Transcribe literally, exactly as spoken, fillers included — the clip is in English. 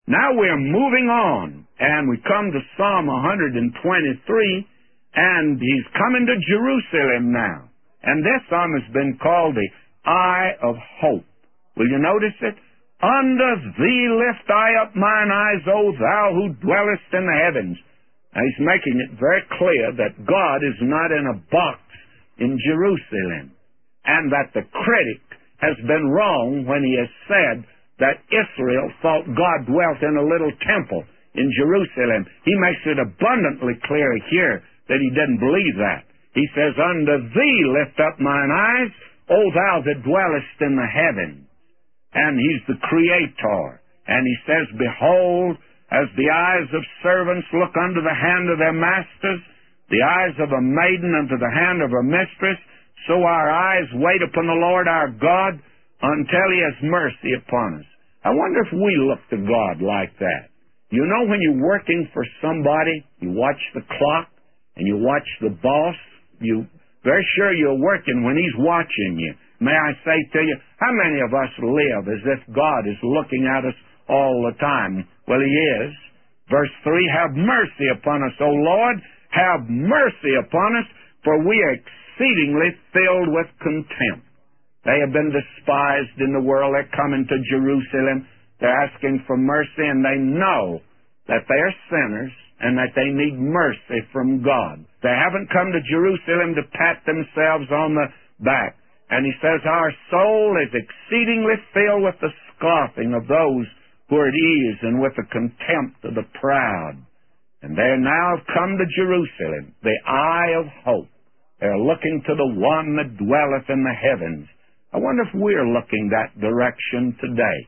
Now we're moving on, and we come to Psalm one hundred twenty-three, and he's coming to Jerusalem now. And this psalm has been called the Eye of Hope. Will you notice it? Under thee lift I up mine eyes, O thou who dwellest in the heavens. Now he's making it very clear that God is not in a box in Jerusalem, and that the critic has been wrong when he has said that Israel thought God dwelt in a little temple in Jerusalem. He makes it abundantly clear here that he didn't believe that. He says, Under thee lift up mine eyes, O thou that dwellest in the heavens. And he's the Creator. And he says, Behold, as the eyes of servants look unto the hand of their masters, the eyes of a maiden unto the hand of her mistress, so our eyes wait upon the Lord our God until he has mercy upon us. I wonder if we look to God like that. You know, when you're working for somebody, you watch the clock and you watch the boss, you're very sure you're working when he's watching you. May I say to you, how many of us live as if God is looking at us all the time? Well, he is. Verse three, Have mercy upon us, O Lord, have mercy upon us, for we are exceedingly filled with contempt. They have been despised in the world. They're coming to Jerusalem. They're asking for mercy, and they know that they're sinners and that they need mercy from God. They haven't come to Jerusalem to pat themselves on the back. And he says, Our soul is exceedingly filled with the scoffing of those who are at ease and with the contempt of the proud. And they now have come to Jerusalem, the eye of hope. They're looking to the one that dwelleth in the heavens. I wonder if we're looking that direction today.